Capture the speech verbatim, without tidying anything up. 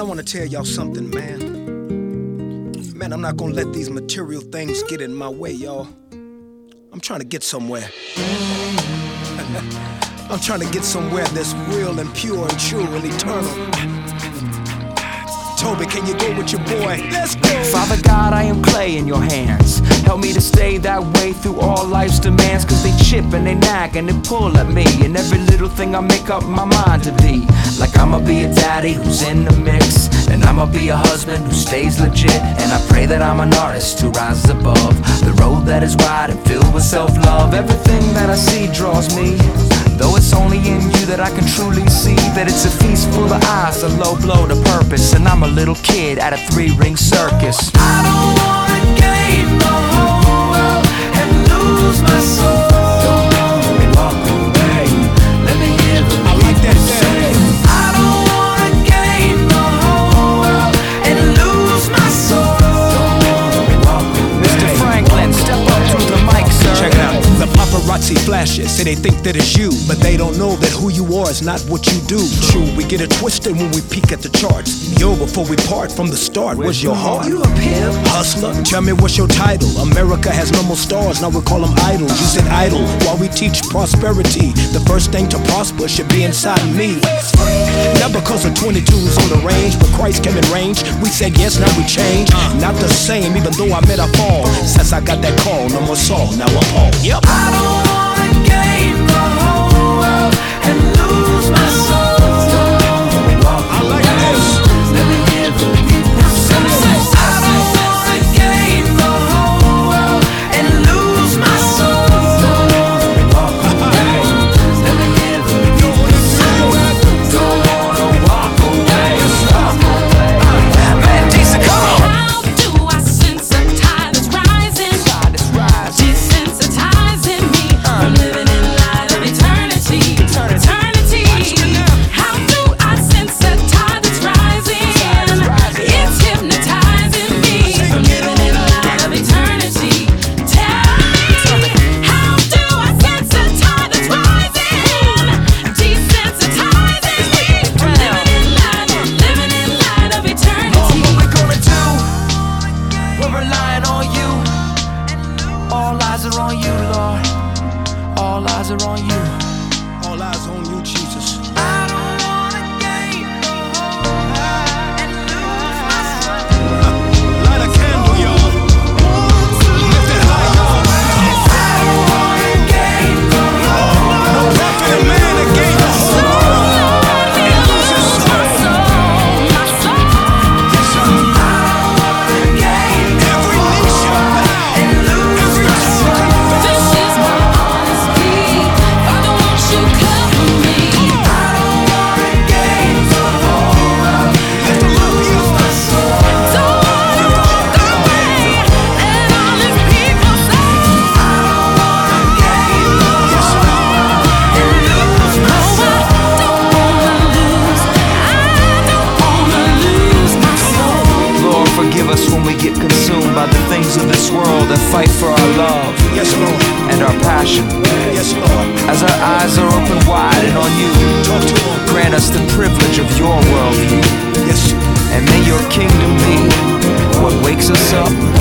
wanna tell y'all something, man. Man, I'm not gonna let these material things get in my way, y'all. I'm trying to get somewhere. I'm trying to get somewhere that's real and pure and true and eternal. Toby, can you go with your boy? Let's go! Father God, I am clay in your hands. Help me to stay that way through all life's demands. Cause they chip and they nag and they pull at me. And every little thing I make up my mind to be. Like I'ma be a daddy who's in the mix. And I'ma be a husband who stays legit. And I pray that I'm an artist who rises above the road that is wide and filled with self-love. Everything that I see draws me. Though it's only in you that I can truly see that it's a feast full of eyes, a low blow to purpose. And I'm a little kid at a three-ring circus. I don't wanna gain the whole world and lose my soul. Don't wanna walk away, let me hear the I like that say. I don't wanna gain the whole world and lose my soul. Don't wanna walk away. Mister Franklin, step up to the mic, sir. Check it out. The paparazzi flashes, say they think that it's you, but they don't know that who you are is not what you do. True, we get it twisted when we peek at the charts. Yo, before we part from the start, where's your heart? You a pimp? Hustler, tell me what's your title? America has no more stars, now we call them idols. You said idle, while we teach prosperity. The first thing to prosper should be inside me. Not because of twenty-twos on the range, but Christ came in range. We said yes, now we change. Not the same, even though I met a fall. Since I got that call, no more Saul, now I'm Paul. Yep. I don't wanna gain the whole world and lose my soul. I like this. Let me hear the people say, I don't wanna gain the whole world and lose my soul. Let me hear the people say, don't wanna walk away. Man, decent, come on. How do I sense a tide that's rising? Desensitizing me from living in light of eternity. Eternity. How do I sense a tide that's rising? It's hypnotizing me from living in light of eternity. Tell me, how do I sense a tide that's rising? Desensitizing me from living in light, living in light of eternity. What we gonna do? We're relying on you. All eyes are on you, Lord. All eyes are on you. All eyes on you, Jesus. I don't wanna gain the whole world and lose my soul. Light a candle, y'all. Lift it high, y'all. I don't wanna gain the whole world. No prophet of man that gave the whole world and lose his soul. Every knee shall bow, every tongue confess. Lift him up, y'all. Lord, forgive us when we get consumed by the things of this world that fight for our love Yes, Lord. and our passion. Yes, Lord. As our eyes are open wide and on you, Talk to him. grant us the privilege of your worldview. Yes. And may your kingdom be what wakes us up